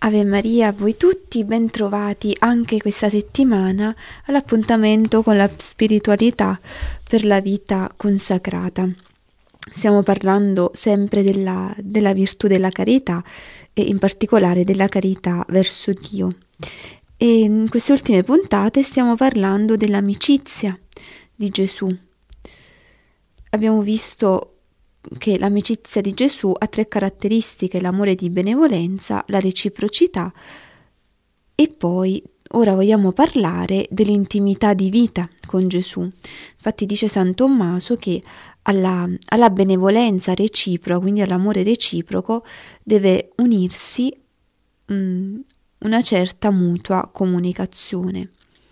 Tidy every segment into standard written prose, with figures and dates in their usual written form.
Ave Maria a voi tutti, bentrovati anche questa settimana all'appuntamento con la spiritualità per la vita consacrata. Stiamo parlando sempre della virtù della carità e in particolare della carità verso Dio. E in queste ultime puntate stiamo parlando dell'amicizia di Gesù. Abbiamo visto che l'amicizia di Gesù ha 3 caratteristiche: l'amore di benevolenza, la reciprocità e poi ora vogliamo parlare dell'intimità di vita con Gesù. Infatti dice San Tommaso che alla benevolenza reciproca, quindi all'amore reciproco, deve unirsi una certa mutua comunicazione.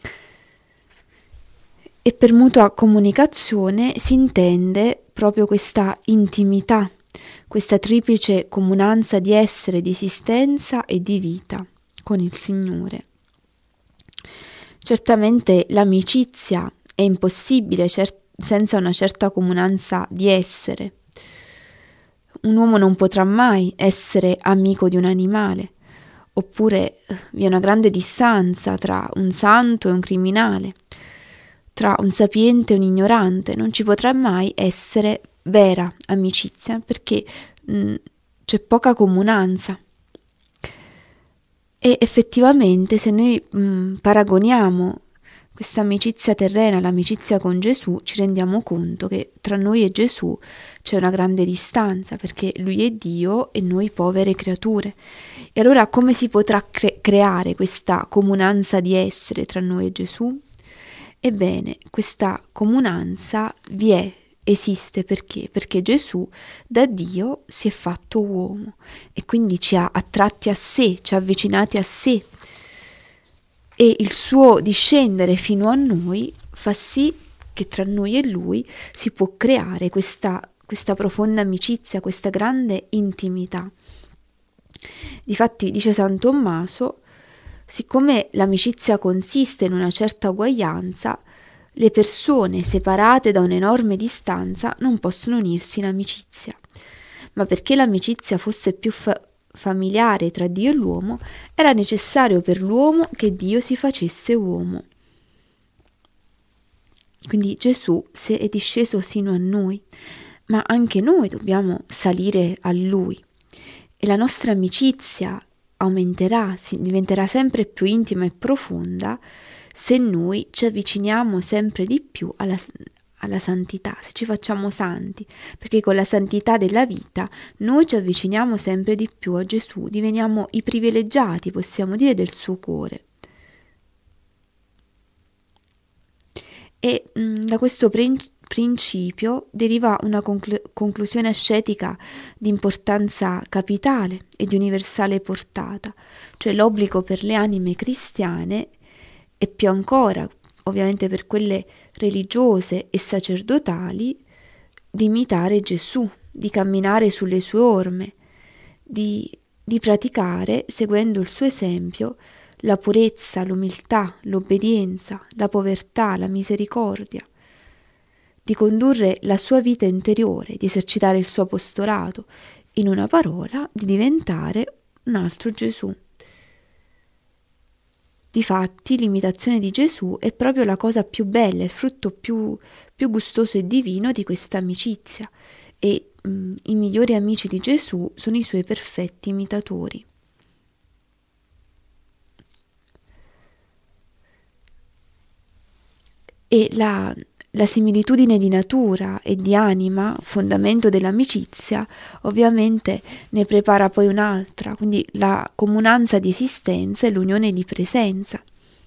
E per mutua comunicazione si intende proprio questa intimità, questa triplice comunanza di essere, di esistenza e di vita con il Signore. Certamente l'amicizia è impossibile senza una certa comunanza di essere. Un uomo non potrà mai essere amico di un animale, oppure vi è una grande distanza tra un santo e un criminale, tra un sapiente e un ignorante. Non ci potrà mai essere vera amicizia perché c'è poca comunanza. E effettivamente se noi paragoniamo questa amicizia terrena all'amicizia con Gesù, ci rendiamo conto che tra noi e Gesù c'è una grande distanza, perché Lui è Dio e noi povere creature. E allora come si potrà creare questa comunanza di essere tra noi e Gesù? Ebbene, questa comunanza esiste perché? Perché Gesù da Dio si è fatto uomo e quindi ci ha attratti a sé, ci ha avvicinati a sé, e il suo discendere fino a noi fa sì che tra noi e Lui si può creare questa profonda amicizia, questa grande intimità. Difatti dice San Tommaso: siccome l'amicizia consiste in una certa uguaglianza, le persone separate da un'enorme distanza non possono unirsi in amicizia. Ma perché l'amicizia fosse più familiare tra Dio e l'uomo, era necessario per l'uomo che Dio si facesse uomo. Quindi Gesù è disceso sino a noi, ma anche noi dobbiamo salire a Lui. E la nostra amicizia aumenterà, diventerà sempre più intima e profonda se noi ci avviciniamo sempre di più alla santità, se ci facciamo santi, perché con la santità della vita noi ci avviciniamo sempre di più a Gesù, diveniamo i privilegiati, possiamo dire, del suo cuore. E da questo principio deriva una conclusione ascetica di importanza capitale e di universale portata, cioè l'obbligo per le anime cristiane e più ancora, ovviamente per quelle religiose e sacerdotali, di imitare Gesù, di camminare sulle sue orme, di praticare, seguendo il suo esempio, la purezza, l'umiltà, l'obbedienza, la povertà, la misericordia, di condurre la sua vita interiore, di esercitare il suo apostolato, in una parola, di diventare un altro Gesù. Difatti, l'imitazione di Gesù è proprio la cosa più bella, il frutto più gustoso e divino di questa amicizia, e i migliori amici di Gesù sono i suoi perfetti imitatori. E la similitudine di natura e di anima, fondamento dell'amicizia, ovviamente ne prepara poi un'altra, quindi la comunanza di esistenza e l'unione di presenza.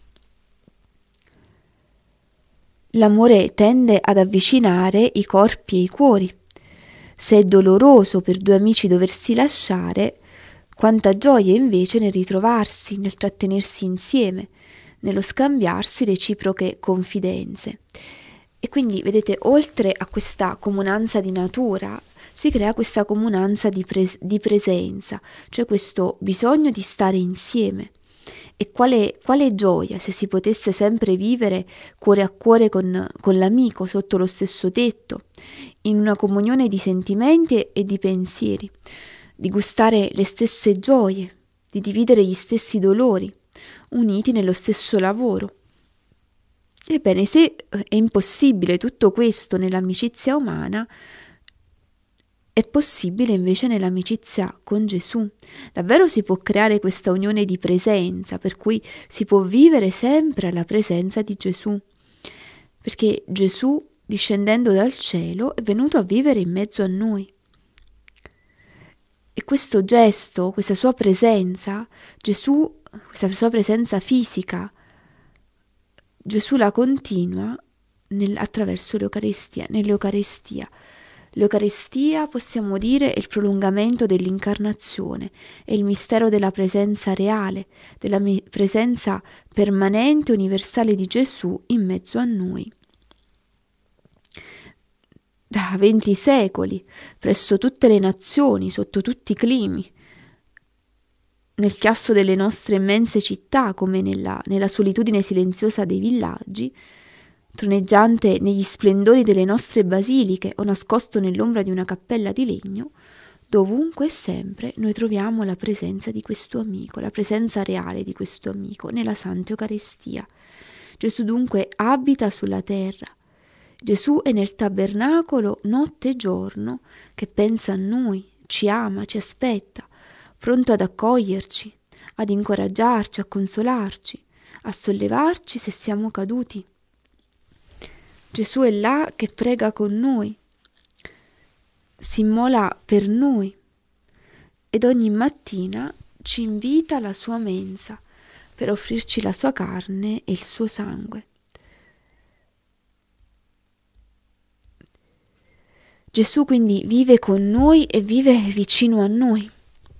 L'amore tende ad avvicinare i corpi e i cuori. Se è doloroso per 2 amici doversi lasciare, quanta gioia invece nel ritrovarsi, nel trattenersi insieme, nello scambiarsi reciproche confidenze. E quindi, vedete, oltre a questa comunanza di natura, si crea questa comunanza di presenza, cioè questo bisogno di stare insieme. E quale gioia se si potesse sempre vivere cuore a cuore con l'amico sotto lo stesso tetto, in una comunione di sentimenti e di pensieri, di gustare le stesse gioie, di dividere gli stessi dolori, uniti nello stesso lavoro. Ebbene, se è impossibile tutto questo nell'amicizia umana, è possibile invece nell'amicizia con Gesù. Davvero si può creare questa unione di presenza, per cui si può vivere sempre alla presenza di Gesù, perché Gesù, discendendo dal cielo, è venuto a vivere in mezzo a noi. E questo gesto, questa sua presenza, Gesù, questa sua presenza fisica, Gesù la continua attraverso l'Eucaristia, nell'Eucaristia. L'Eucaristia, possiamo dire, è il prolungamento dell'incarnazione, è il mistero della presenza reale, della presenza permanente e universale di Gesù in mezzo a noi. Da 20 secoli, presso tutte le nazioni, sotto tutti i climi, nel chiasso delle nostre immense città, come nella solitudine silenziosa dei villaggi, troneggiante negli splendori delle nostre basiliche o nascosto nell'ombra di una cappella di legno, dovunque e sempre noi troviamo la presenza di questo amico, la presenza reale di questo amico nella Santa Eucaristia. Gesù dunque abita sulla terra. Gesù è nel tabernacolo notte e giorno, che pensa a noi, ci ama, ci aspetta, pronto ad accoglierci, ad incoraggiarci, a consolarci, a sollevarci se siamo caduti. Gesù è là che prega con noi, si immola per noi ed ogni mattina ci invita alla sua mensa per offrirci la sua carne e il suo sangue. Gesù quindi vive con noi e vive vicino a noi.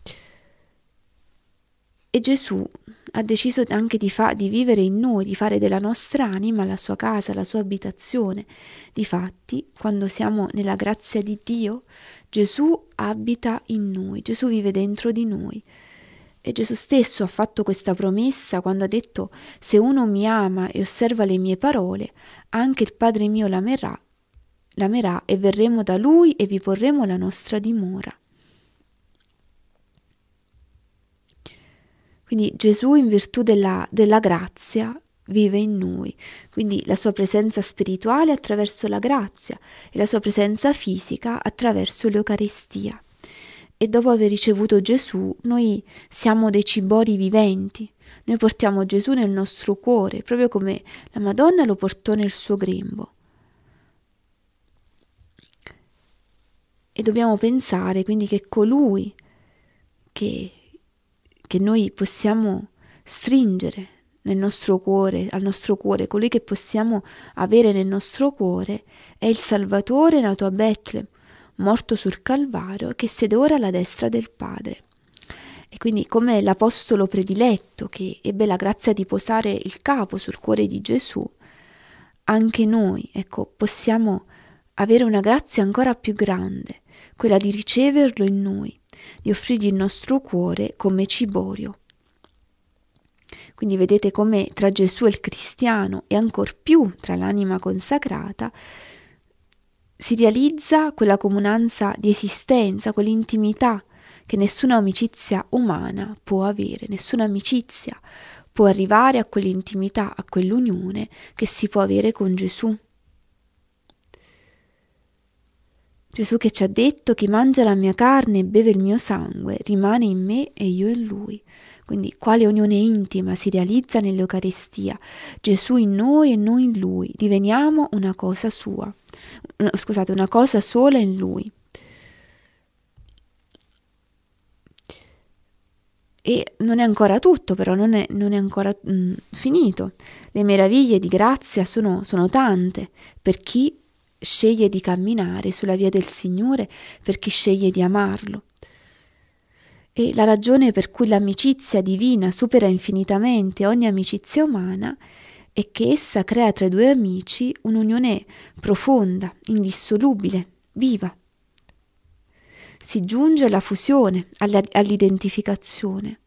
E Gesù ha deciso anche di vivere in noi, di fare della nostra anima la sua casa, la sua abitazione. Difatti, quando siamo nella grazia di Dio, Gesù abita in noi, Gesù vive dentro di noi. E Gesù stesso ha fatto questa promessa quando ha detto: se uno mi ama e osserva le mie parole, anche il Padre mio l'amerà e verremo da lui e vi porremo la nostra dimora. Quindi Gesù, in virtù della grazia, vive in noi, quindi la sua presenza spirituale attraverso la grazia e la sua presenza fisica attraverso l'Eucaristia. E dopo aver ricevuto Gesù, noi siamo dei cibori viventi, noi portiamo Gesù nel nostro cuore, proprio come la Madonna lo portò nel suo grembo. E dobbiamo pensare quindi che colui che noi possiamo stringere nel nostro cuore, al nostro cuore, colui che possiamo avere nel nostro cuore è il Salvatore nato a Betlem, morto sul Calvario, che siede ora alla destra del Padre. E quindi, come l'apostolo prediletto che ebbe la grazia di posare il capo sul cuore di Gesù, anche noi, possiamo avere una grazia ancora più grande, quella di riceverlo in noi, di offrirgli il nostro cuore come ciborio. Quindi vedete come tra Gesù e il cristiano e ancor più tra l'anima consacrata si realizza quella comunanza di esistenza, quell'intimità che nessuna amicizia umana può avere, nessuna amicizia può arrivare a quell'intimità, a quell'unione che si può avere con Gesù. Gesù che ci ha detto: chi mangia la mia carne e beve il mio sangue rimane in me e io in lui. Quindi quale unione intima si realizza nell'Eucaristia? Gesù in noi e noi in lui, diveniamo una cosa sua, una cosa sola in lui. E non è ancora tutto, però non è ancora finito. Le meraviglie di grazia sono tante per chi sceglie di camminare sulla via del Signore, per chi sceglie di amarlo. E la ragione per cui l'amicizia divina supera infinitamente ogni amicizia umana è che essa crea tra i due amici un'unione profonda, indissolubile, viva. Si giunge alla fusione, all'identificazione.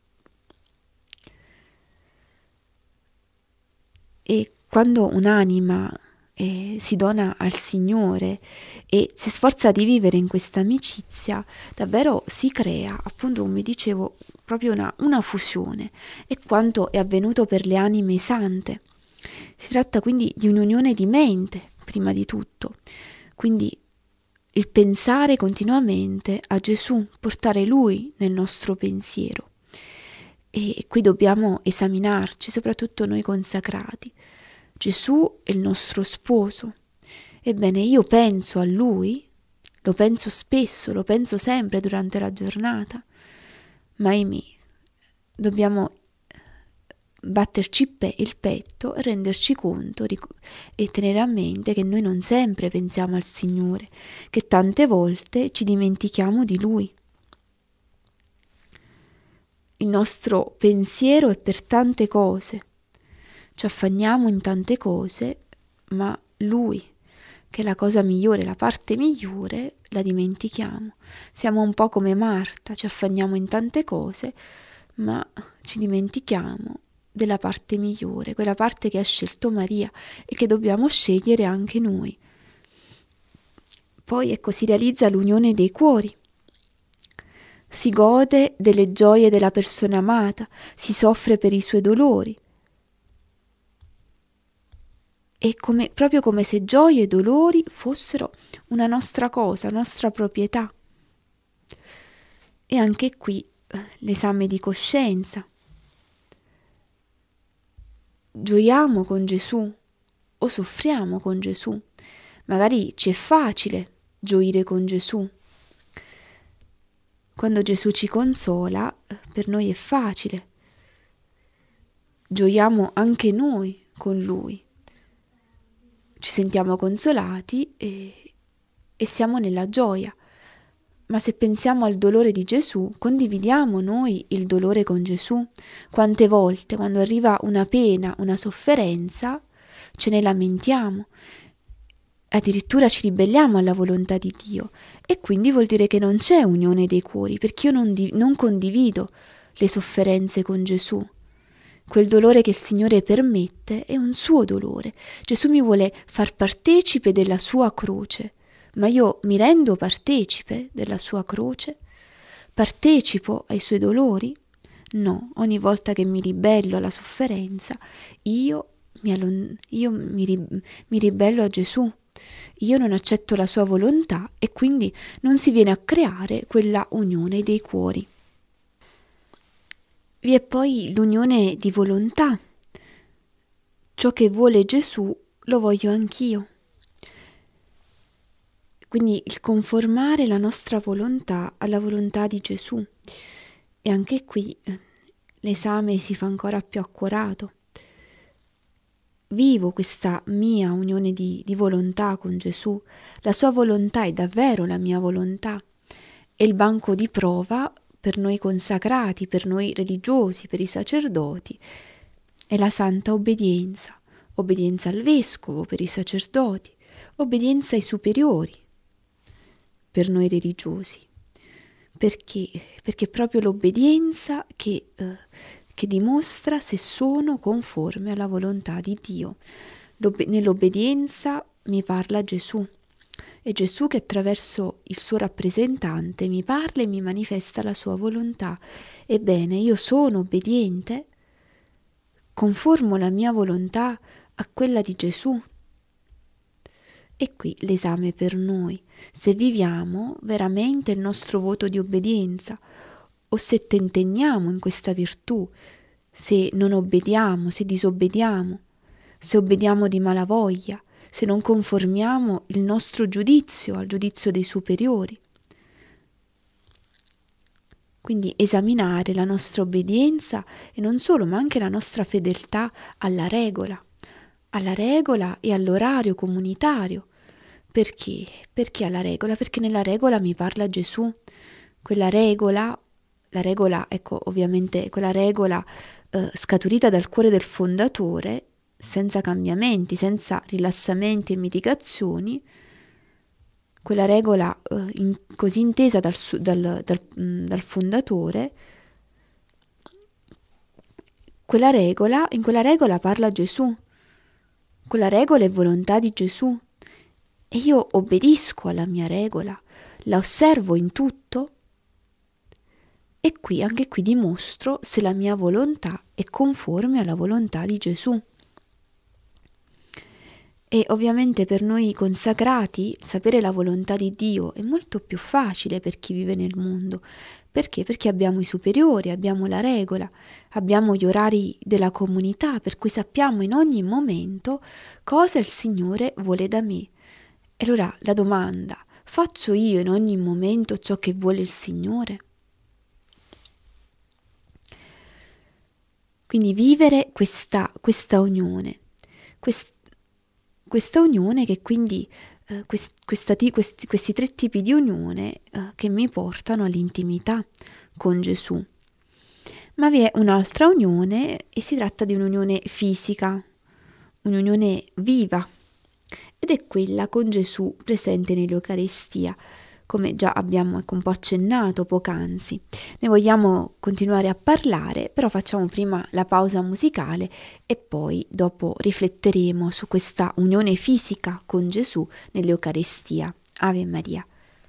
E quando un'anima si dona al Signore e si sforza di vivere in questa amicizia, davvero si crea, appunto come dicevo, proprio una fusione. E quanto è avvenuto per le anime sante. Si tratta quindi di un'unione di mente, prima di tutto. Quindi il pensare continuamente a Gesù, portare Lui nel nostro pensiero. E qui dobbiamo esaminarci, soprattutto noi consacrati. Gesù è il nostro sposo. Ebbene, io penso a Lui, lo penso spesso, lo penso sempre durante la giornata, ma ahimè, dobbiamo batterci il petto e renderci conto e tenere a mente che noi non sempre pensiamo al Signore, che tante volte ci dimentichiamo di Lui. Il nostro pensiero è per tante cose, ci affanniamo in tante cose, ma Lui, che è la cosa migliore, la parte migliore, la dimentichiamo. Siamo un po' come Marta, ci affanniamo in tante cose, ma ci dimentichiamo della parte migliore, quella parte che ha scelto Maria e che dobbiamo scegliere anche noi. Poi ecco, si realizza l'unione dei cuori. Si gode delle gioie della persona amata, si soffre per i suoi dolori. È proprio come se gioie e dolori fossero una nostra cosa, nostra proprietà. E anche qui l'esame di coscienza. Gioiamo con Gesù o soffriamo con Gesù? Magari ci è facile gioire con Gesù. Quando Gesù ci consola, per noi è facile. Gioiamo anche noi con Lui. Ci sentiamo consolati e siamo nella gioia. Ma se pensiamo al dolore di Gesù, condividiamo noi il dolore con Gesù? Quante volte, quando arriva una pena, una sofferenza, ce ne lamentiamo, addirittura ci ribelliamo alla volontà di Dio, e quindi vuol dire che non c'è unione dei cuori, perché io non condivido le sofferenze con Gesù. Quel dolore che il Signore permette è un suo dolore. Gesù mi vuole far partecipe della sua croce, ma io mi rendo partecipe della sua croce? Partecipo ai suoi dolori? No, ogni volta che mi ribello alla sofferenza, mi ribello a Gesù. Io non accetto la sua volontà e quindi non si viene a creare quella unione dei cuori. Vi è poi l'unione di volontà. Ciò che vuole Gesù lo voglio anch'io. Quindi il conformare la nostra volontà alla volontà di Gesù. E anche qui l'esame si fa ancora più accorato. Vivo questa mia unione di volontà con Gesù. La sua volontà è davvero la mia volontà. E il banco di prova per noi consacrati, per noi religiosi, per i sacerdoti, è la santa obbedienza. Obbedienza al vescovo per i sacerdoti, obbedienza ai superiori per noi religiosi. Perché? Perché è proprio l'obbedienza che dimostra se sono conforme alla volontà di Dio. Nell'obbedienza mi parla Gesù. È Gesù che attraverso il suo rappresentante mi parla e mi manifesta la sua volontà. Ebbene, io sono obbediente, conformo la mia volontà a quella di Gesù. E qui l'esame per noi, se viviamo veramente il nostro voto di obbedienza o se tentenniamo in questa virtù, se non obbediamo, se disobbediamo, se obbediamo di malavoglia, se non conformiamo il nostro giudizio al giudizio dei superiori. Quindi esaminare la nostra obbedienza e non solo, ma anche la nostra fedeltà alla regola e all'orario comunitario. Perché? Perché alla regola? Perché nella regola mi parla Gesù. Quella regola, la regola, ecco, ovviamente quella regola scaturita dal cuore del fondatore, senza cambiamenti, senza rilassamenti e mitigazioni, quella regola così intesa dal fondatore, in quella regola parla Gesù. quella regola è volontà di Gesù e io obbedisco alla mia regola, la osservo in tutto. E qui, anche qui dimostro se la mia volontà è conforme alla volontà di Gesù. E ovviamente per noi consacrati sapere la volontà di Dio è molto più facile per chi vive nel mondo. Perché? Perché abbiamo i superiori, abbiamo la regola, abbiamo gli orari della comunità, per cui sappiamo in ogni momento cosa il Signore vuole da me. E allora la domanda, faccio io in ogni momento ciò che vuole il Signore? Quindi vivere questa unione, questa unione che quindi, questi tre tipi di unione che mi portano all'intimità con Gesù. Ma vi è un'altra unione e si tratta di un'unione fisica, un'unione viva, ed è quella con Gesù presente nell'Eucaristia, come già abbiamo un po' accennato poc'anzi. Ne vogliamo continuare a parlare, però facciamo prima la pausa musicale e poi dopo rifletteremo su questa unione fisica con Gesù nell'Eucaristia. Ave Maria.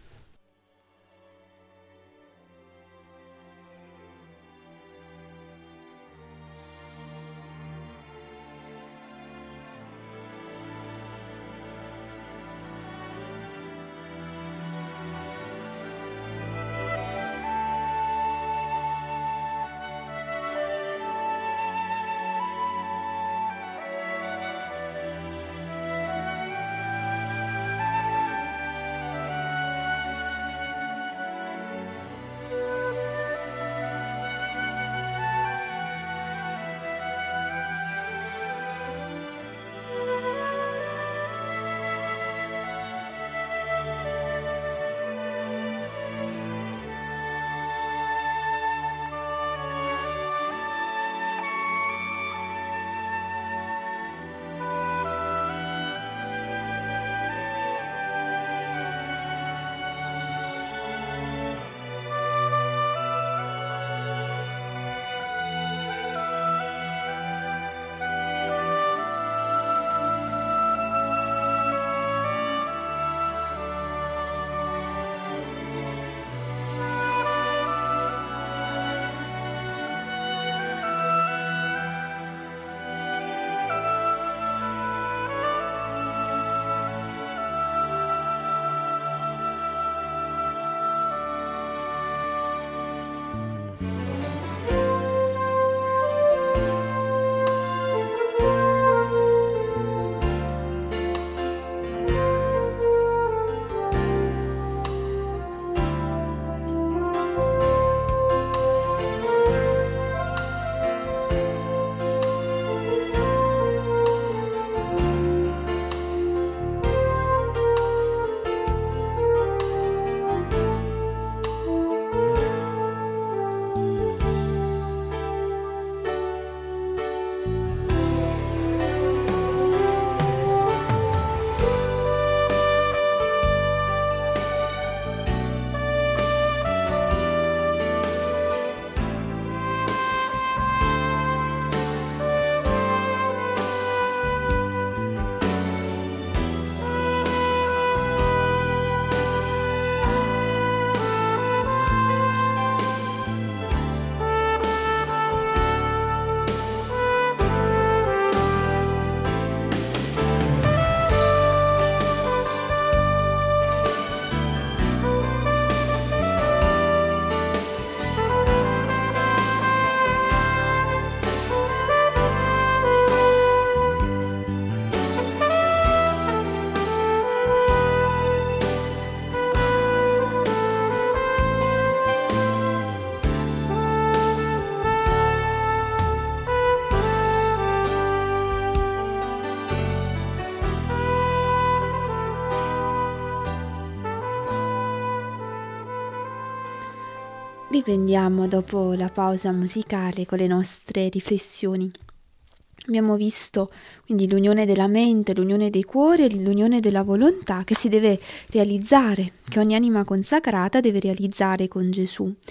Riprendiamo dopo la pausa musicale con le nostre riflessioni. Abbiamo visto quindi l'unione della mente, l'unione dei cuori e l'unione della volontà che si deve realizzare, che ogni anima consacrata deve realizzare con Gesù.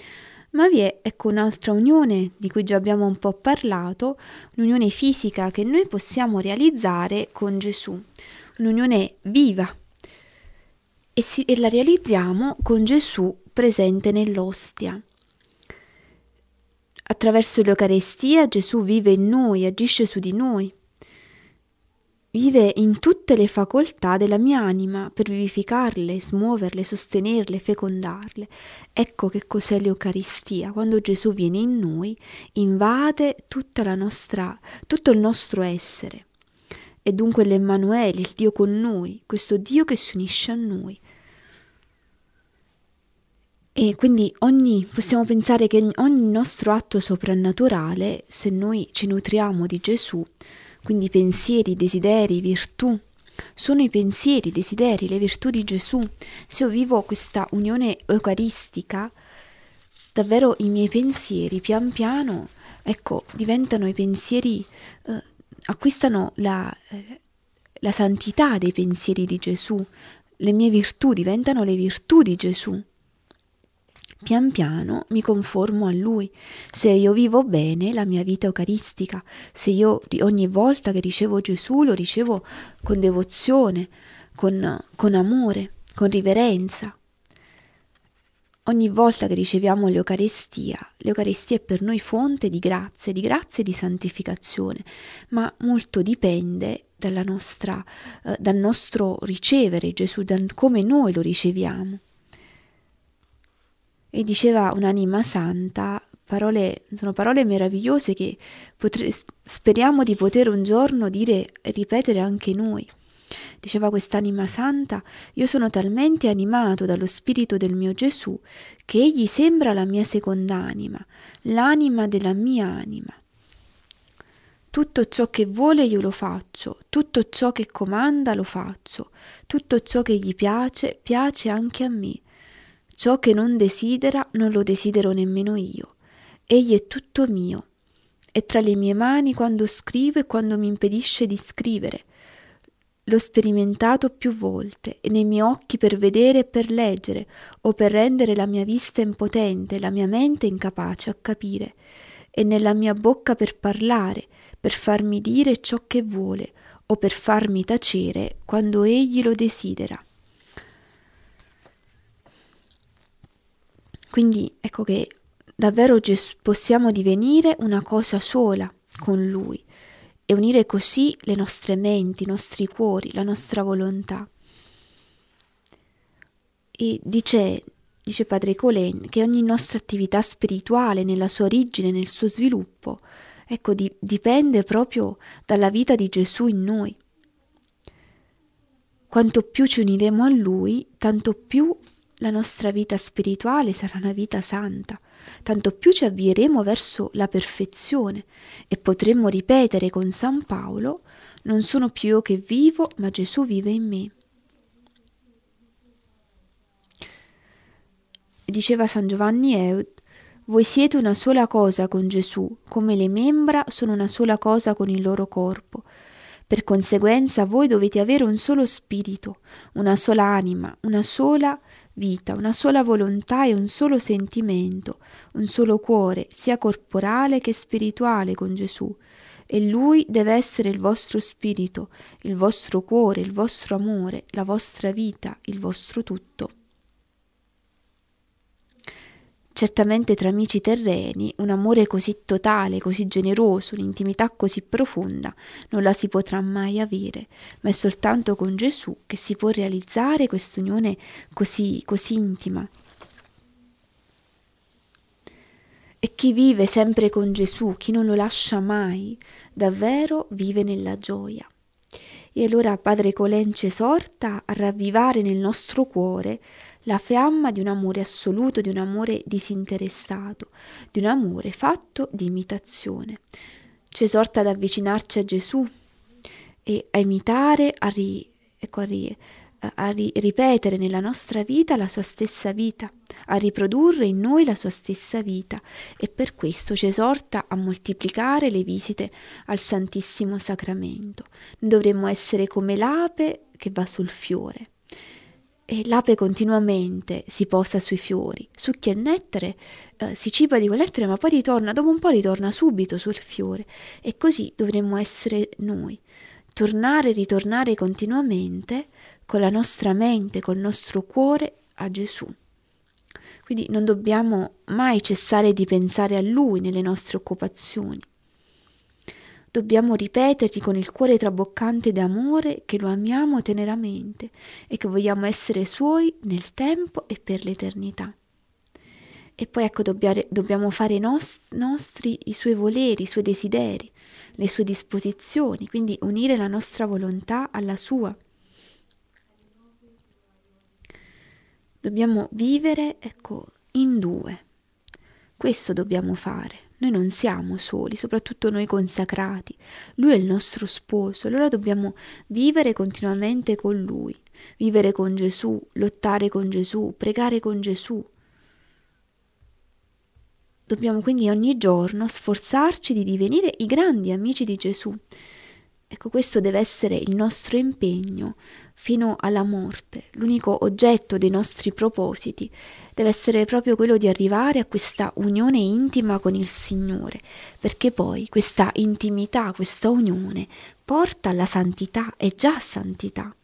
Ma vi è, ecco, un'altra unione di cui già abbiamo un po' parlato, un'unione fisica che noi possiamo realizzare con Gesù, un'unione viva e la realizziamo con Gesù presente nell'ostia. Attraverso l'Eucarestia Gesù vive in noi, agisce su di noi, vive in tutte le facoltà della mia anima per vivificarle, smuoverle, sostenerle, fecondarle. Ecco che cos'è l'Eucaristia. Quando Gesù viene in noi, invade tutto il nostro essere. E dunque l'Emmanuele, il Dio con noi, questo Dio che si unisce a noi. E quindi possiamo pensare che ogni nostro atto soprannaturale, se noi ci nutriamo di Gesù, quindi pensieri, desideri, virtù, sono i pensieri, i desideri, le virtù di Gesù. Se io vivo questa unione eucaristica, davvero i miei pensieri pian piano, ecco, diventano i pensieri, acquistano la santità dei pensieri di Gesù, le mie virtù diventano le virtù di Gesù. Pian piano mi conformo a Lui. Se io vivo bene la mia vita eucaristica, se io ogni volta che ricevo Gesù lo ricevo con devozione, con amore, con riverenza. Ogni volta che riceviamo l'Eucaristia è per noi fonte di grazia e di santificazione, ma molto dipende dal nostro ricevere Gesù, da come noi lo riceviamo. E diceva un'anima santa, sono parole meravigliose che speriamo di poter un giorno dire e ripetere anche noi. Diceva quest'anima santa: io sono talmente animato dallo spirito del mio Gesù che egli sembra la mia seconda anima, l'anima della mia anima. Tutto ciò che vuole io lo faccio, tutto ciò che comanda lo faccio, tutto ciò che gli piace, piace anche a me. Ciò che non desidera, non lo desidero nemmeno io. Egli è tutto mio. È tra le mie mani quando scrivo e quando mi impedisce di scrivere. L'ho sperimentato più volte, e nei miei occhi per vedere e per leggere, o per rendere la mia vista impotente, la mia mente incapace a capire, e nella mia bocca per parlare, per farmi dire ciò che vuole, o per farmi tacere quando egli lo desidera. Quindi ecco che davvero possiamo divenire una cosa sola con Lui e unire così le nostre menti, i nostri cuori, la nostra volontà. E dice Padre Colen che ogni nostra attività spirituale nella sua origine, nel suo sviluppo, ecco, dipende proprio dalla vita di Gesù in noi. Quanto più ci uniremo a Lui, tanto più la nostra vita spirituale sarà una vita santa, tanto più ci avvieremo verso la perfezione e potremmo ripetere con San Paolo: non sono più io che vivo, ma Gesù vive in me. Diceva San Giovanni Eud: voi siete una sola cosa con Gesù, come le membra sono una sola cosa con il loro corpo. Per conseguenza voi dovete avere un solo spirito, una sola anima, una sola vita, una sola volontà e un solo sentimento, un solo cuore, sia corporale che spirituale con Gesù. E Lui deve essere il vostro spirito, il vostro cuore, il vostro amore, la vostra vita, il vostro tutto. Certamente tra amici terreni un amore così totale, così generoso, un'intimità così profonda non la si potrà mai avere, ma è soltanto con Gesù che si può realizzare quest'unione così intima. E chi vive sempre con Gesù, chi non lo lascia mai, davvero vive nella gioia. E allora Padre Colen ci esorta a ravvivare nel nostro cuore la fiamma di un amore assoluto, di un amore disinteressato, di un amore fatto di imitazione. Ci esorta ad avvicinarci a Gesù e a imitare, a ripetere nella nostra vita la sua stessa vita, a riprodurre in noi la sua stessa vita, e per questo ci esorta a moltiplicare le visite al Santissimo Sacramento. Dovremmo essere come l'ape che va sul fiore. e l'ape continuamente si posa sui fiori, succhia il nettare, si ciba di quel nettare, ma poi ritorna, dopo un po' ritorna subito sul fiore. E così dovremmo essere noi, tornare e ritornare continuamente con la nostra mente, col nostro cuore a Gesù. Quindi non dobbiamo mai cessare di pensare a Lui nelle nostre occupazioni. Dobbiamo ripetergli con il cuore traboccante d'amore che lo amiamo teneramente e che vogliamo essere suoi nel tempo e per l'eternità. E poi ecco, dobbiamo fare nostri i suoi voleri, i suoi desideri, le sue disposizioni, quindi unire la nostra volontà alla sua. Dobbiamo vivere, ecco, in due. Questo dobbiamo fare. Noi non siamo soli, soprattutto noi consacrati. Lui è il nostro sposo, allora dobbiamo vivere continuamente con Lui, vivere con Gesù, lottare con Gesù, pregare con Gesù. Dobbiamo quindi ogni giorno sforzarci di divenire i grandi amici di Gesù. Ecco, questo deve essere il nostro impegno fino alla morte. L'unico oggetto dei nostri propositi deve essere proprio quello di arrivare a questa unione intima con il Signore, perché poi questa intimità, questa unione porta alla santità, è già santità.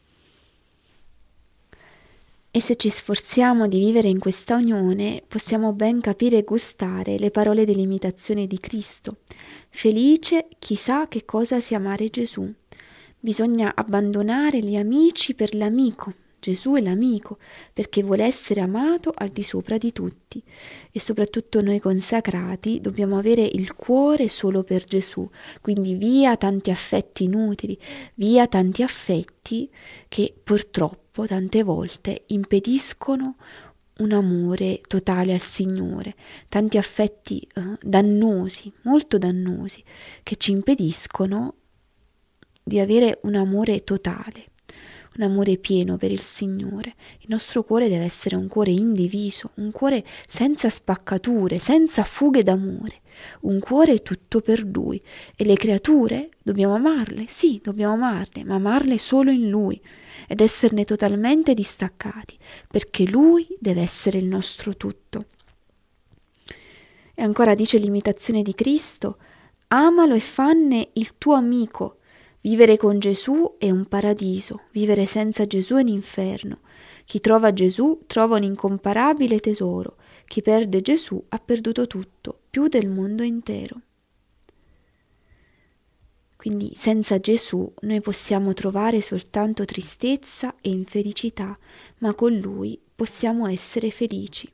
E se ci sforziamo di vivere in questa unione, possiamo ben capire e gustare le parole dell'imitazione di Cristo. Felice chi sa che cosa sia amare Gesù. Bisogna abbandonare gli amici per l'amico. Gesù è l'amico, perché vuole essere amato al di sopra di tutti. E soprattutto noi consacrati dobbiamo avere il cuore solo per Gesù. Quindi via tanti affetti inutili, via tanti affetti che purtroppo tante volte impediscono un amore totale al Signore, tanti affetti dannosi, molto dannosi, che ci impediscono di avere un amore totale, un amore pieno per il Signore. Il nostro cuore deve essere un cuore indiviso, un cuore senza spaccature, senza fughe d'amore, un cuore tutto per Lui. E le creature dobbiamo amarle? Sì, dobbiamo amarle, ma amarle solo in Lui ed esserne totalmente distaccati, perché Lui deve essere il nostro tutto. E ancora dice l'imitazione di Cristo: amalo e fanne il tuo amico. Vivere con Gesù è un paradiso, vivere senza Gesù è un inferno. Chi trova Gesù trova un incomparabile tesoro, chi perde Gesù ha perduto tutto, più del mondo intero. Quindi senza Gesù noi possiamo trovare soltanto tristezza e infelicità, ma con Lui possiamo essere felici.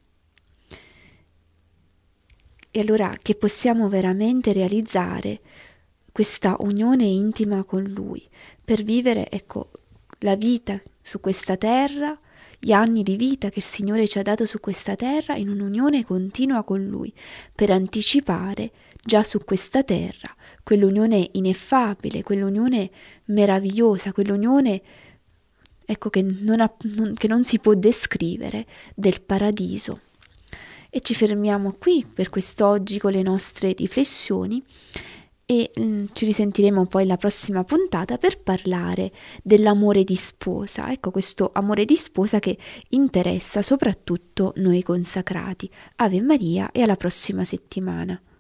E allora che possiamo veramente realizzare questa unione intima con Lui, per vivere, ecco, la vita su questa terra, gli anni di vita che il Signore ci ha dato su questa terra in un'unione continua con Lui, per anticipare già su questa terra quell'unione ineffabile, quell'unione meravigliosa, quell'unione, ecco, che non si può descrivere, del paradiso. E ci fermiamo qui per quest'oggi con le nostre riflessioni e ci risentiremo poi la prossima puntata per parlare dell'amore di sposa. Ecco, questo amore di sposa che interessa soprattutto noi consacrati. Ave Maria e alla prossima settimana.